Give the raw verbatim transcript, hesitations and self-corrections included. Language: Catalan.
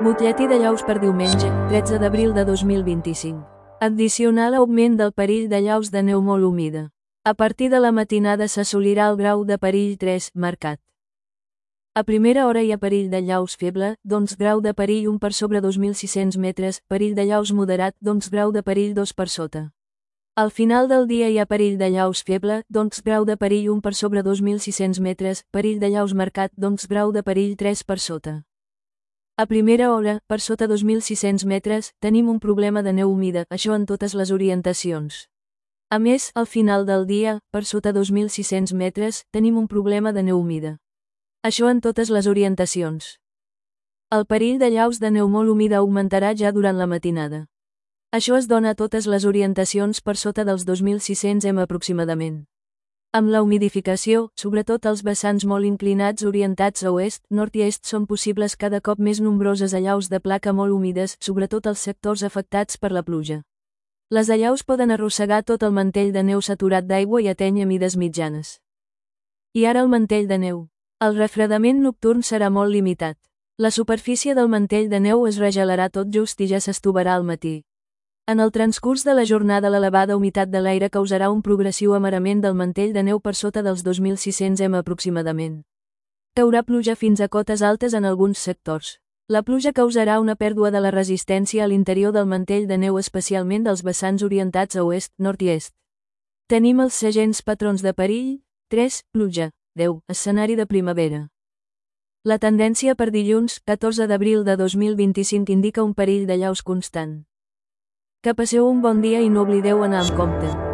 Butlletí de llaus per diumenge, tretze d'abril de dos mil vint-i-cinc. Addicional augment del perill de llaus de neu molt humida. A partir de la matinada s'assolirà el grau de perill tres, marcat. A primera hora hi ha perill de llaus feble, doncs grau de perill un per sobre dos mil sis-cents metres, perill de llaus moderat, doncs grau de perill dos per sota. Al final del dia hi ha perill de llaus feble, doncs grau de perill un per sobre dos mil sis-cents metres, perill de llaus marcat, doncs grau de perill tres per sota. A primera hora, per sota dos mil sis-cents metres, tenim un problema de neu humida, això en totes les orientacions. A més, al final del dia, per sota dos mil sis-cents metres, tenim un problema de neu humida. Això en totes les orientacions. El perill de llaus de neu molt humida augmentarà ja durant la matinada. Això es dona a totes les orientacions per sota dels dos mil sis-cents metres aproximadament. Amb la humidificació, sobretot els vessants molt inclinats orientats a oest, nord i est són possibles cada cop més nombroses allaus de placa molt humides, sobretot als sectors afectats per la pluja. Les allaus poden arrossegar tot el mantell de neu saturat d'aigua i ateny a mides mitjanes. I ara el mantell de neu. El refredament nocturn serà molt limitat. La superfície del mantell de neu es regelarà tot just i ja s'estovarà al matí. En el transcurs de la jornada l'elevada humitat de l'aire causarà un progressiu amarament del mantell de neu per sota dels dos mil sis-cents metres aproximadament. Caurà pluja fins a cotes altes en alguns sectors. La pluja causarà una pèrdua de la resistència a l'interior del mantell de neu, especialment dels vessants orientats a oest, nord i est. Tenim els segents patrons de perill: tres, pluja, deu, escenari de primavera. La tendència per dilluns, catorze d'abril de dos mil vint-i-cinc indica un perill de llaus constant. Que passeu un bon dia i no oblideu anar amb compte.